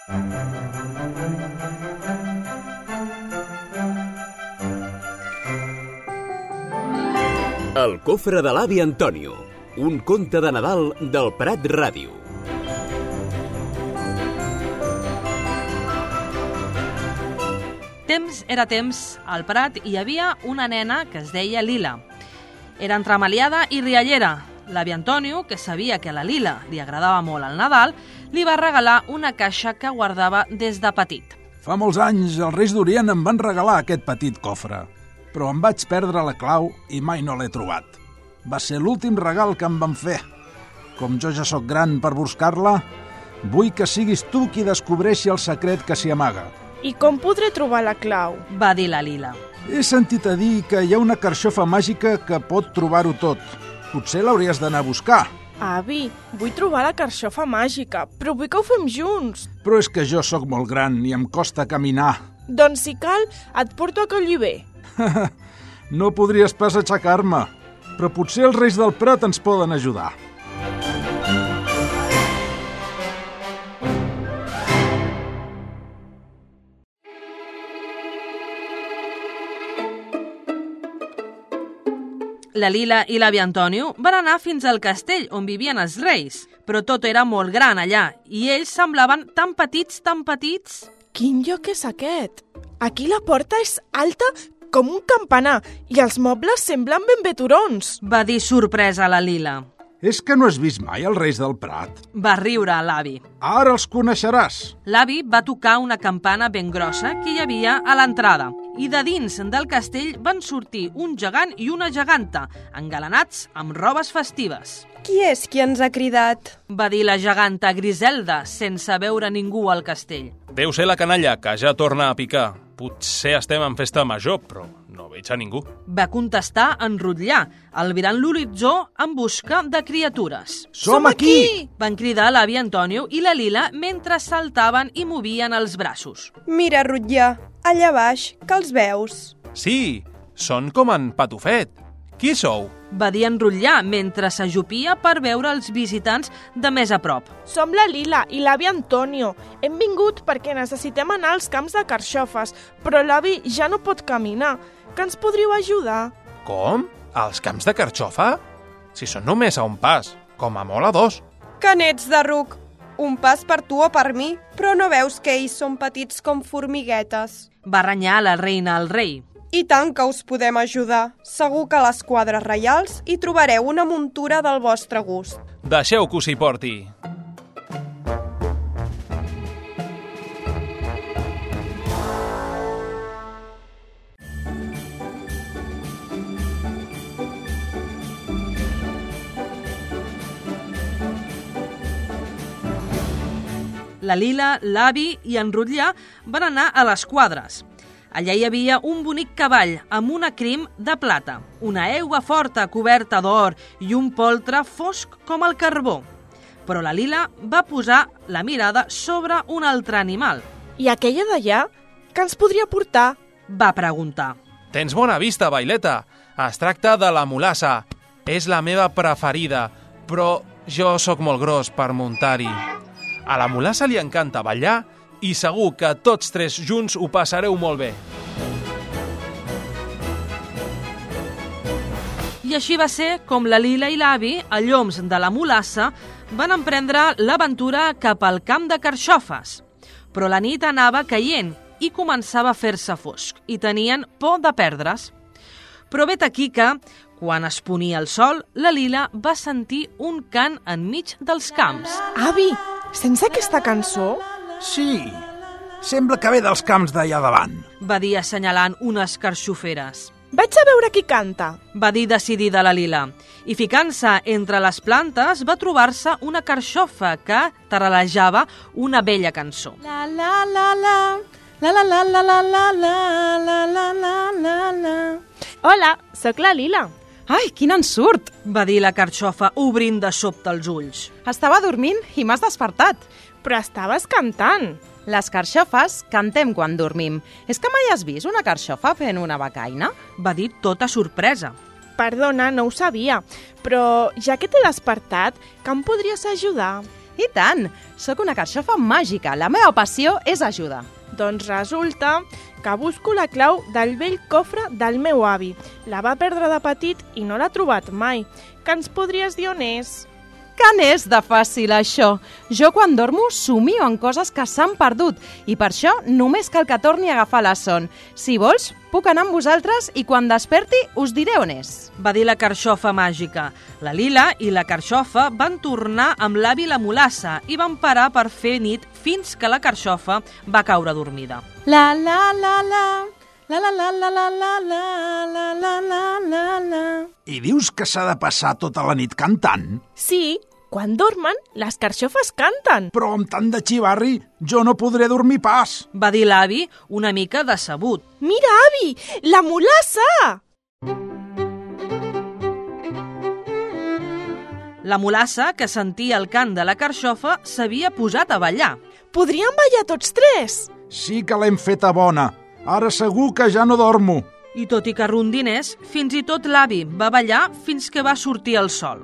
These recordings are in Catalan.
El cofre de l'avi Antonio, un conte de Nadal del Prat Ràdio. Temps era temps, al Prat hi havia una nena que es deia Lila. Era entremaliada i riallera. L'avi Antonio, que sabia que a la Lila li agradava molt el Nadal, li va regalar una caixa que guardava des de petit. Fa molts anys els Reis d'Orient em van regalar aquest petit cofre, però em vaig perdre la clau i mai no l'he trobat. Va ser l'últim regal que em van fer. Com jo ja sóc gran per buscar-la, vull que siguis tu qui descobreixi el secret que s'hi amaga. I com podré trobar la clau? Va dir la Lila. He sentit a dir que hi ha una carxofa màgica que pot trobar-ho tot. Potser l'hauries d'anar a buscar. Avi, vull trobar la carxofa màgica, però vull que ho fem junts. Però és que jo sóc molt gran i em costa caminar. Doncs si cal, et porto a Colliver. No podries pas aixecar-me, però potser els Reis del Prat ens poden ajudar. La Lila i l'avi Antonio van anar fins al castell on vivien els reis, però tot era molt gran allà i ells semblaven tan petits. Quin lloc és aquest? Aquí la porta és alta com un campanar i els mobles semblen ben bé turons. Va dir sorpresa la Lila. És que no has vist mai els Reis del Prat? Va riure l'avi. Ara els coneixeràs. L'avi va tocar una campana ben grossa que hi havia a l'entrada i de dins del castell van sortir un gegant i una geganta, engalanats amb robes festives. Qui és qui ens ha cridat? Va dir la geganta Griselda, sense veure ningú al castell. Deu ser la canalla, que ja torna a picar. Potser estem en festa major, però no veig a ningú. Va contestar en Rotllà, albirant l'horitzó en busca de criatures. Som aquí! Van cridar l'avi Antonio i la Lila mentre saltaven i movien els braços. Mira, Rotllà, allà baix, que els veus? Sí, són com en Patufet. Qui sou? Va dir en Rotllà mentre s'ajupia per veure els visitants de més a prop. Som la Lila i l'avi Antonio. Hem vingut perquè necessitem anar als camps de carxofes, però l'avi ja no pot caminar. Que ens podríeu ajudar? Com? Als camps de carxofa? Si són només a un pas, com a molt a dos. Que n'ets de ruc! Un pas per tu o per mi, però no veus que ells són petits com formiguetes? Va renyar la reina al rei. I tant que us podem ajudar. Segur que a les quadres reials hi trobareu una muntura del vostre gust. Deixeu que us hi porti. La Lila, l'avi i en Rotllà van anar a les quadres. Allà hi havia un bonic cavall amb una crim de plata, una egua forta coberta d'or i un poltre fosc com el carbó. Però la Lila va posar la mirada sobre un altre animal. I aquella d'allà, que ens podria portar? Va preguntar. Tens bona vista, Baileta. Es tracta de la mulassa. És la meva preferida, però jo sóc molt gros per muntar-hi. A la mulassa li encanta ballar i segur que tots tres junts ho passareu molt bé. I així va ser com la Lila i l'avi, a lloms de la mulassa, van emprendre l'aventura cap al camp de carxofes. Però la nit anava caient i començava a fer-se fosc i tenien por de perdre's. Però vet aquí que, quan es ponia el sol, la Lila va sentir un cant enmig dels camps. Avi, sents aquesta cançó? Sí, sembla que ve dels camps d'allà davant. Va dir assenyalant unes carxoferes. Vaig a veure qui canta. Va dir decidida la Lila. I ficant-se entre les plantes va trobar-se una carxofa que taralejava una bella cançó. La la la la, la la la la la la la la la la la la. Hola, sóc la Lila. Ai, quin ensurt! Va dir la carxofa obrint de sobte els ulls. Estava dormint i m'has despertat. Però estaves cantant. Les carxofes cantem quan dormim. És que mai has vist una carxofa fent una becaina? Va dir tota sorpresa. Perdona, no ho sabia, però ja que t'he despertat, que em podries ajudar? I tant! Sóc una carxofa màgica. La meva passió és ajudar. Doncs resulta que busco la clau del vell cofre del meu avi. La va perdre de petit i no l'ha trobat mai. Que ens podries dir on és? Que n'és de fàcil, això. Jo, quan dormo, somio en coses que s'han perdut i per això només cal que torni a agafar la son. Si vols, puc anar amb vosaltres i quan desperti us diré on és. Va dir la carxofa màgica. La Lila i la carxofa van tornar amb l'avi la mulassa i van parar per fer nit fins que la carxofa va caure dormida. La la la la, la la la la la la la la la la la la. I dius que s'ha de passar tota la nit cantant? Sí, quan dormen, les carxofes canten. Però amb tant de xivarri jo no podré dormir pas. Va dir l'avi una mica decebut. Mira, avi, la mulassa! La mulassa, que sentia el cant de la carxofa, s'havia posat a ballar. Podríem ballar tots tres? Sí que l'hem feta bona. Ara segur que ja no dormo. I tot i que rondinés, fins i tot l'avi va ballar fins que va sortir el sol.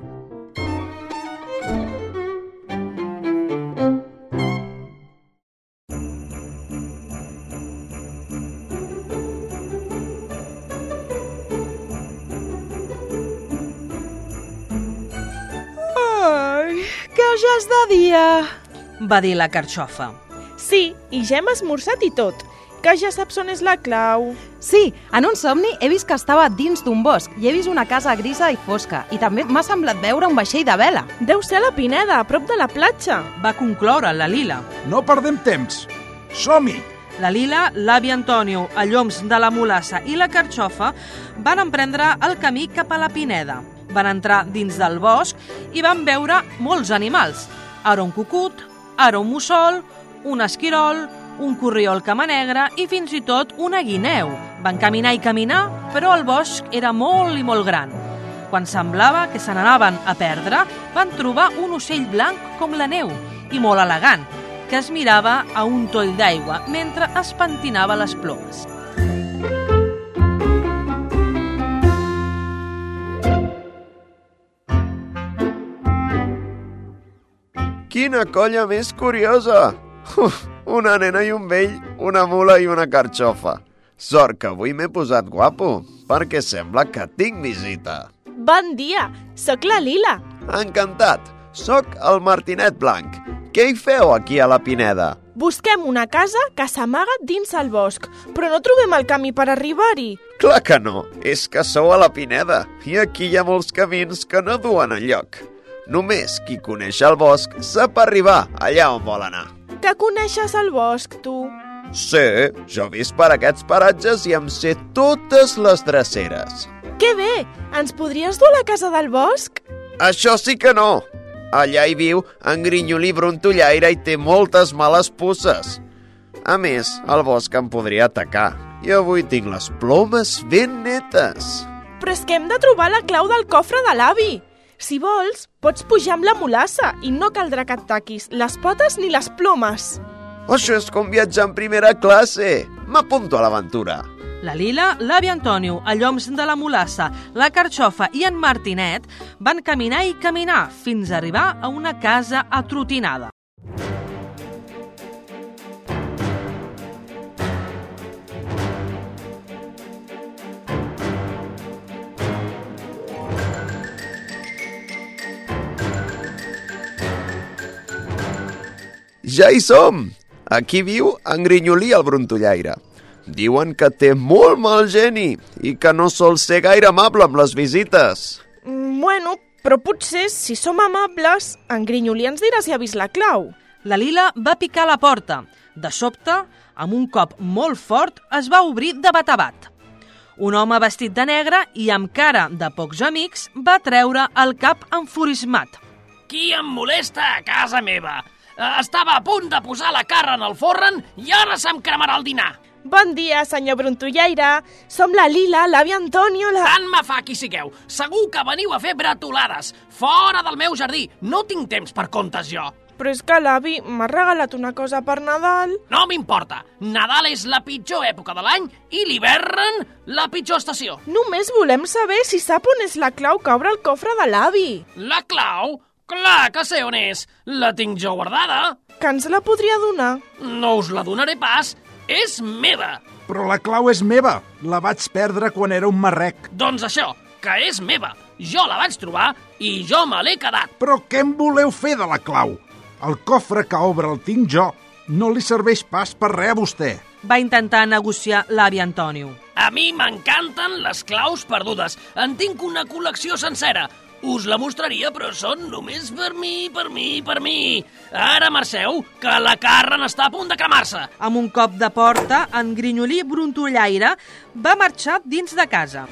Ai, que ja és de dia. Va dir la carxofa. Sí, i ja hem esmorzat i tot. Que ja saps on és la clau. Sí, en un somni he vist que estava dins d'un bosc i he vist una casa grisa i fosca i també m'ha semblat veure un vaixell de vela. Deu ser a la Pineda, a prop de la platja. Va concloure la Lila. No perdem temps. Som-hi! La Lila, l'avi Antonio, el Lloms de la mulassa i la carxofa van emprendre el camí cap a la Pineda. Van entrar dins del bosc i van veure molts animals. Ara un cucut, ara un mussol, un esquirol, un corriol camanegre i fins i tot una guineu. Van caminar i caminar, però el bosc era molt i molt gran. Quan semblava que se n'anaven a perdre, van trobar un ocell blanc com la neu i molt elegant, que es mirava a un toll d'aigua mentre es pentinava les plomes. Quina colla més curiosa! Una nena i un vell, una mula i una carxofa. Sort que avui m'he posat guapo, perquè sembla que tinc visita. Bon dia, sóc la Lila. Encantat, sóc el Martinet Blanc. Què hi feu aquí a la Pineda? Busquem una casa que s'amaga dins el bosc, però no trobem el camí per arribar-hi. Clar que no, és que sou a la Pineda, i aquí hi ha molts camins que no duen enlloc. Només qui coneix el bosc sap arribar allà on vol anar. Que coneixes el bosc, tu? Sí, jo he vist per aquests paratges i em sé totes les dreceres. Que bé! Ens podries dur a la casa del bosc? Això sí que no! Allà hi viu en Grinyolí Brontollaire i té moltes males puces. A més, el bosc em podria atacar i avui tinc les plomes ben netes. Però és que hem de trobar la clau del cofre de l'avi. Si vols, pots pujar amb la mulassa i no caldrà que et taquis les potes ni les plomes. Això és com viatjar en primera classe. M'apunto a l'aventura. La Lila, l'avi Antonio, el Lloms de la mulassa, la carxofa i en Martinet van caminar i caminar fins a arribar a una casa atrotinada. Ja hi som! Aquí viu en Grinyolí el Brontollaire. Diuen que té molt mal geni i que no sol ser gaire amable amb les visites. Bueno, però potser, si som amables, en Grinyolí ens dirà si ha vist la clau. La Lila va picar a la porta. De sobte, amb un cop molt fort, es va obrir de bat a bat. Un home vestit de negre i amb cara de pocs amics va treure el cap enfurismat. Qui em molesta a casa meva? Estava a punt de posar la carn en el forn i ara se'm cremarà el dinar. Bon dia, senyor Brontollaire. Som la Lila, l'avi Antonio, Tant me fa qui sigueu. Segur que veniu a fer bretolades. Fora del meu jardí. No tinc temps per contes jo. Però és que l'avi m'ha regalat una cosa per Nadal. No m'importa. Nadal és la pitjor època de l'any i l'hivern la pitjor estació. Només volem saber si sap on és la clau que obre el cofre de l'avi. La clau? Clar que sé on és. La tinc jo guardada. Que ens la podria donar? No us la donaré pas. És meva. Però la clau és meva. La vaig perdre quan era un marrec. Doncs això, que és meva. Jo la vaig trobar i jo me l'he quedat. Però què en voleu fer de la clau? El cofre que obre el tinc jo. No li serveix pas per res a vostè. Va intentar negociar l'avi Antonio. A mi m'encanten les claus perdudes. En tinc una col·lecció sencera. Us la mostraria, però són només per mi. Ara marxeu, que la Carren està a punt de cremar-se. Amb un cop de porta, en Grinyolí Brontollaire va marxar dins de casa.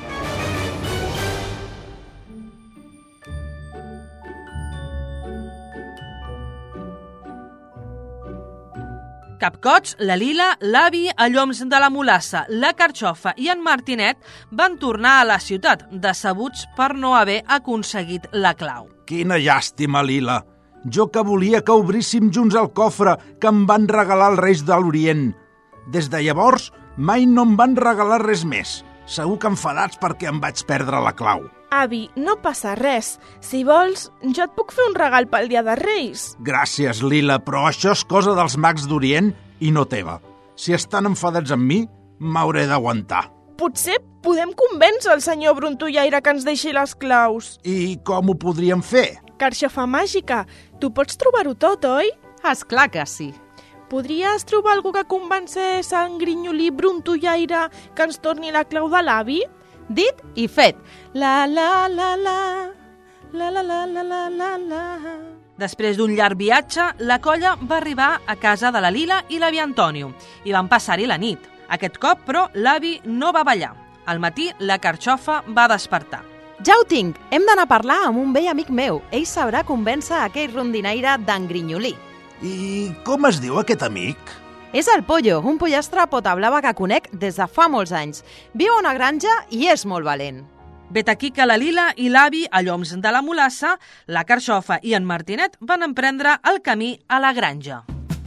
Capcots, la Lila, l'avi, el Lloms de la Mulassa, la Carxofa i en Martinet van tornar a la ciutat, decebuts per no haver aconseguit la clau. Quina llàstima, Lila. Jo que volia que obríssim junts el cofre que em van regalar els Reis de l'Orient. Des de llavors, mai no em van regalar res més. Segur que enfadats perquè em vaig perdre la clau. Avi, no passa res. Si vols, jo et puc fer un regal pel Dia de Reis. Gràcies, Lila, però això és cosa dels mags d'Orient i no teva. Si estan enfadats amb mi, m'hauré d'aguantar. Potser podem convèncer el senyor Brontollaire que ens deixi les claus. I com ho podríem fer? Carxofa màgica, tu pots trobar-ho tot, oi? Esclar que sí. Podries trobar algú que convencés en Grinyolí Brontollaire que ens torni la clau de l'avi? Dit i fet. La, la, la, la, la, la, la, la, la, la, la. Després d'un llarg viatge, la colla va arribar a casa de la Lila i l'avi Antonio i van passar-hi la nit. Aquest cop, però, l'avi no va ballar. Al matí, la Carxofa va despertar. Ja ho tinc! Hem d'anar a parlar amb un vell amic meu. Ell sabrà convèncer aquell rondinaire d'en Grinyolí. I com es diu aquest amic? És el Pollo, un pollastre pota blava que conec des de fa molts anys. Viu a una granja i és molt valent. Vet aquí que la Lila i l'avi, a Lloms de la Mulassa, la Carxofa i en Martinet van emprendre el camí a la granja.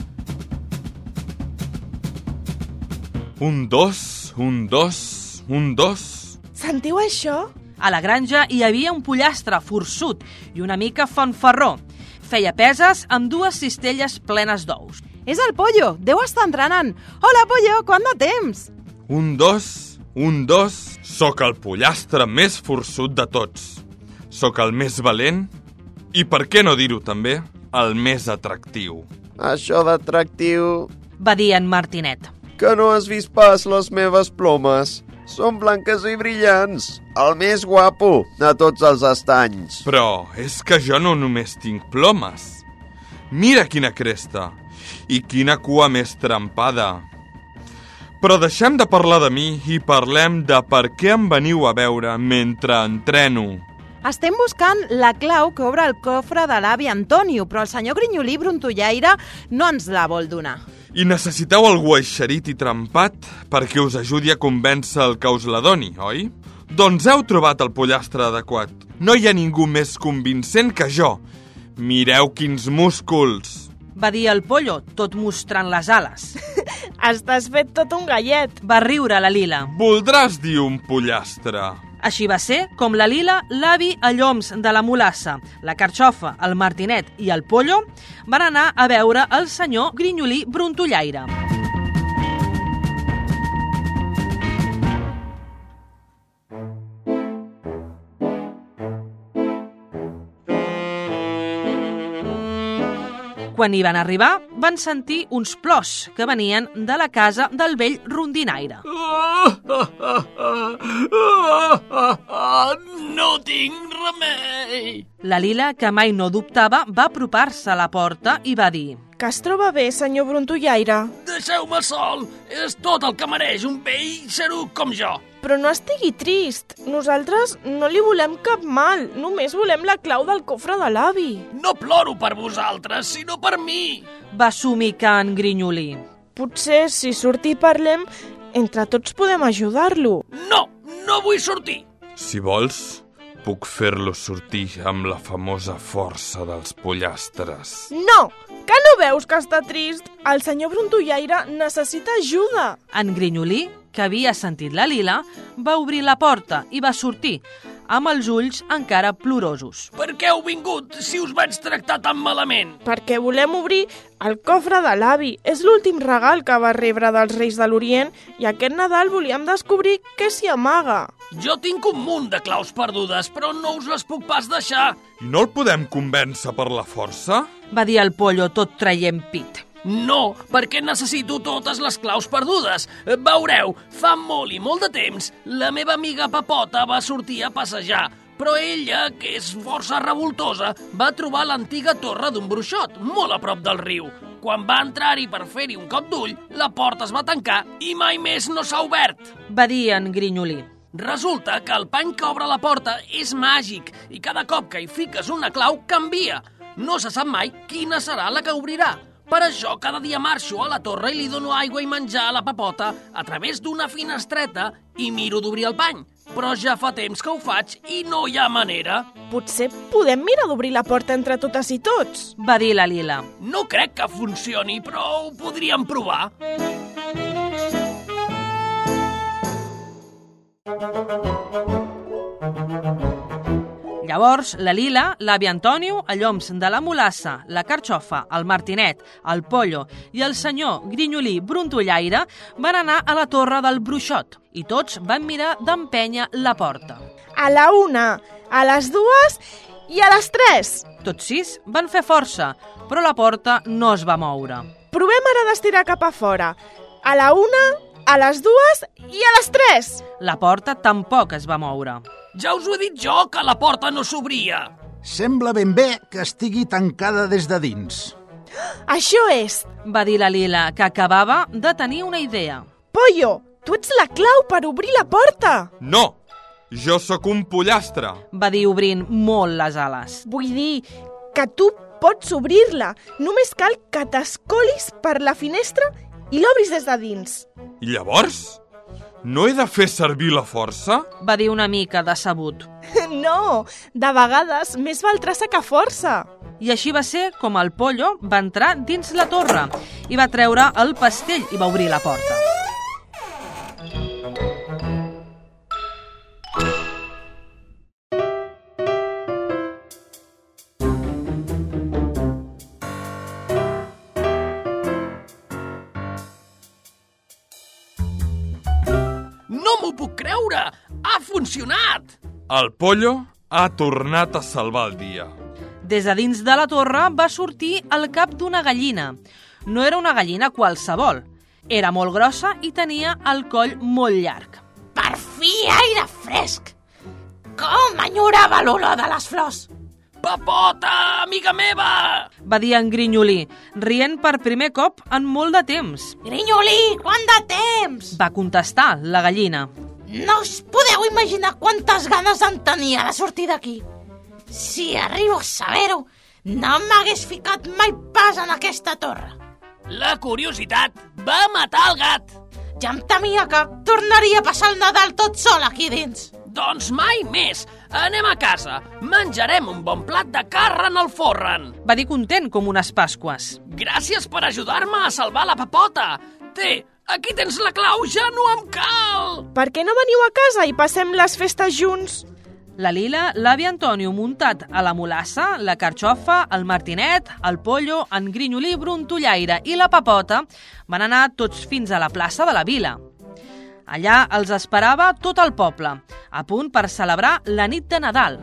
1, 2, 1, 2, 1, 2... Sentiu això? A la granja hi havia un pollastre forçut i una mica fanfarró. Feia peses amb 2 cistelles plenes d'ous. És el Pollo, deu estar entrenant. Hola, Pollo, quant de temps? 1, 2, 1, 2... Soc el pollastre més forçut de tots. Soc el més valent i, per què no dir-ho també, el més atractiu. Això d'atractiu... Va dir en Martinet. Que no has vist pas les meves plomes. Són blanques i brillants. El més guapo de tots els estanys. Però és que jo no només tinc plomes. Mira quina cresta i quina cua més trempada. Però deixem de parlar de mi i parlem de per què em veniu a veure mentre entreno. Estem buscant la clau que obre el cofre de l'avi Antonio, però el senyor Grinyolí Brontollaire no ens la vol donar. I necessiteu algú eixerit i trempat perquè us ajudi a convèncer el que us la doni, oi? Doncs heu trobat el pollastre adequat. No hi ha ningú més convincent que jo. Mireu quins músculs! Va dir el Pollo, tot mostrant les ales. Estàs fet tot un gallet. Va riure la Lila. Voldràs dir un pollastre? Així va ser com la Lila, l'avi, el Lloms de la Mulassa, la Carxofa, el Martinet i el Pollo van anar a veure el senyor Grinyolí Brontollaire. Quan hi van arribar, van sentir uns plors que venien de la casa del vell rondinaire. No tinc remei! La Lila, que mai no dubtava, va apropar-se a la porta i va dir: Que es troba bé, senyor Brontollaire? Deixeu-me sol! És tot el que mereix un vell xeruc com jo! Però no estigui trist. Nosaltres no li volem cap mal. Només volem la clau del cofre de l'avi. No ploro per vosaltres, sinó per mi! Va somicar en Grinyolí. Potser, si surt i parlem, entre tots podem ajudar-lo. No, no vull sortir! Si vols, puc fer-lo sortir amb la famosa força dels pollastres. No! Que no veus que està trist? El senyor Brontollaire necessita ajuda. En Grinyolí, que havia sentit la Lila, va obrir la porta i va sortir. amb els ulls encara plorosos. Per què heu vingut, si us vaig tractar tan malament? Perquè volem obrir el cofre de l'avi. És l'últim regal que va rebre dels Reis de l'Orient i aquest Nadal volíem descobrir què s'hi amaga. Jo tinc un munt de claus perdudes, però no us les puc pas deixar. I no el podem convèncer per la força? Va dir el Pollo tot traient pit. No, perquè necessito totes les claus perdudes. Veureu, fa molt i molt de temps, la meva amiga Pepota va sortir a passejar, però ella, que és força revoltosa, va trobar l'antiga torre d'un bruixot, molt a prop del riu. Quan va entrar-hi per fer-hi un cop d'ull, la porta es va tancar i mai més no s'ha obert. Va dir en Grinyolí. Resulta que el pany que obre la porta és màgic i cada cop que hi fiques una clau canvia. No se sap mai quina serà la que obrirà. Per això cada dia marxo a la torre i li dono aigua i menjar a la Pepota a través d'una finestreta i miro d'obrir el pany. Però ja fa temps que ho faig i no hi ha manera. Potser podem mirar d'obrir la porta entre totes i tots, va dir la Lila. No crec que funcioni, però ho podríem provar. Llavors, la Lila, l'avi Antonio, el Lloms de la Mulassa, la Carxofa, el Martinet, el Pollo i el senyor Grinyolí Brontollaire van anar a la torre del bruixot i tots van mirar d'empènyer la porta. A la 1, a les 2 i a les 3. Tots 6 van fer força, però la porta no es va moure. Provem ara d'estirar cap a fora. A la 1, a les 2 i a les 3. La porta tampoc es va moure. Ja us ho he dit jo, que la porta no s'obria. Sembla ben bé que estigui tancada des de dins. Això és, va dir la Lila, que acabava de tenir una idea. Pollo, tu ets la clau per obrir la porta. No, jo sóc un pollastre, va dir obrint molt les ales. Vull dir que tu pots obrir-la. Només cal que t'escolis per la finestra i l'obris des de dins. I llavors? No he de fer servir la força? Va dir una mica decebut. No, de vegades més val traça que força. I així va ser com el Pollo va entrar dins la torre i va treure el pastell i va obrir la porta. No m'ho puc creure! Ha funcionat! El Pollo ha tornat a salvar el dia. Des de dins de la torre va sortir el cap d'una gallina. No era una gallina qualsevol. Era molt grossa i tenia el coll molt llarg. Per fi aire fresc! Com enyorava l'olor de les flors! Pepota, amiga meva! Va dir en Grinyolí, rient per primer cop en molt de temps. Grinyolí, quant de temps? Va contestar la gallina. No us podeu imaginar quantes ganes en tenia de sortir d'aquí. Si arribo a saber-ho, no m'hagués ficat mai pas en aquesta torre. La curiositat va matar el gat. Ja em temia que tornaria a passar el Nadal tot sol aquí dins. Doncs mai més. Anem a casa. Menjarem un bon plat de carn en el forren. Va dir content com unes Pasques. Gràcies per ajudar-me a salvar la Pepota. Té, aquí tens la clau, ja no em cal. Per què no veniu a casa i passem les festes junts? La Lila, l'avi Antonio muntat a la Mulassa, la Carxofa, el Martinet, el Pollo, en Grinyolí Brontollaire i la Pepota van anar tots fins a la plaça de la vila. Allà els esperava tot el poble, a punt per celebrar la nit de Nadal.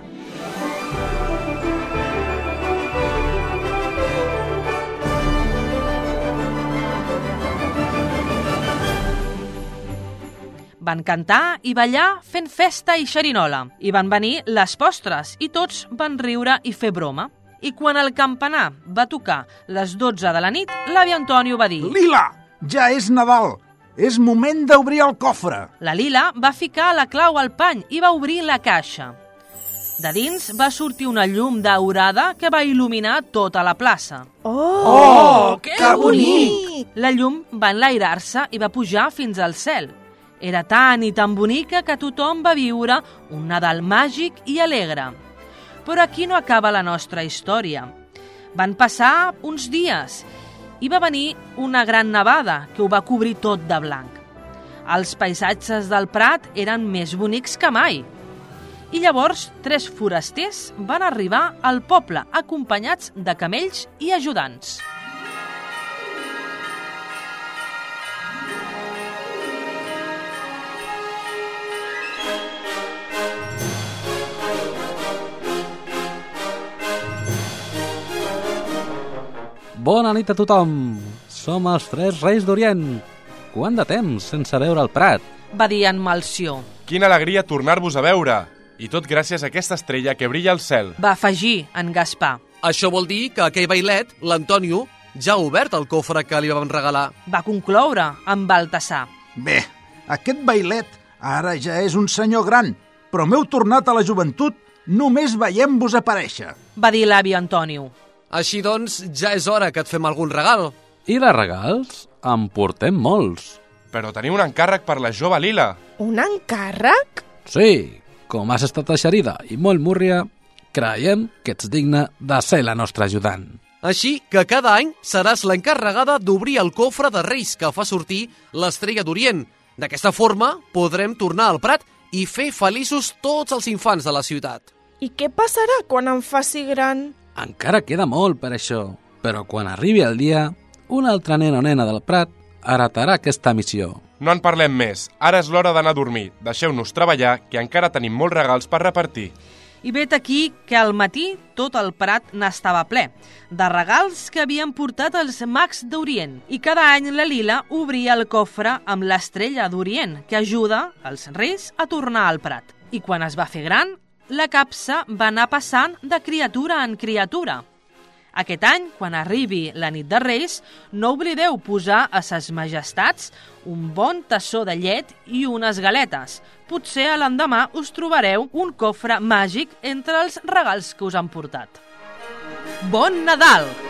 Van cantar i ballar fent festa i xerinola. I van venir les postres i tots van riure i fer broma. I quan el campanar va tocar les 12 de la nit, l'avi Antonio va dir: Lila, ja és Nadal! És moment d'obrir el cofre! La Lila va ficar la clau al pany i va obrir la caixa. De dins va sortir una llum daurada que va il·luminar tota la plaça. Oh, que bonic! La llum va enlairar-se i va pujar fins al cel. Era tan i tan bonica que tothom va viure un Nadal màgic i alegre. Però aquí no acaba la nostra història. Van passar uns dies i va venir una gran nevada que ho va cobrir tot de blanc. Els paisatges del Prat eren més bonics que mai. I llavors 3 forasters van arribar al poble acompanyats de camells i ajudants. Bona nit a tothom! Som els 3 Reis d'Orient. Quant de temps sense veure el Prat? Va dir en Melcior. Quina alegria tornar-vos a veure! I tot gràcies a aquesta estrella que brilla al cel. Va afegir en Gaspar. Això vol dir que aquell bailet, l'Antonio, ja ha obert el cofre que li vam regalar. Va concloure en Baltasar. Bé, aquest bailet ara ja és un senyor gran, però m'heu tornat a la joventut només veient-vos aparèixer. Va dir l'avi Antonio. Així doncs, ja és hora que et fem algun regal. I de regals? En portem molts. Però teniu un encàrrec per la jove Lila. Un encàrrec? Sí, com has estat eixerida i molt múrria, creiem que ets digna de ser la nostra ajudant. Així que cada any seràs l'encarregada d'obrir el cofre de Reis que fa sortir l'estrella d'Orient. D'aquesta forma podrem tornar al Prat i fer feliços tots els infants de la ciutat. I què passarà quan em faci gran? Encara queda molt per això, però quan arribi el dia, un altre nen o nena del Prat heretarà aquesta missió. No en parlem més. Ara és l'hora d'anar a dormir. Deixeu-nos treballar, que encara tenim molts regals per repartir. I vet aquí que al matí tot el Prat n'estava ple, de regals que havien portat els mags d'Orient. I cada any la Lila obria el cofre amb l'estrella d'Orient, que ajuda els reis a tornar al Prat. I quan es va fer gran, la capsa va anar passant de criatura en criatura. Aquest any, quan arribi la nit de Reis, no oblideu posar a ses majestats un bon tassó de llet i unes galetes. Potser a l'endemà us trobareu un cofre màgic entre els regals que us han portat. Bon Nadal!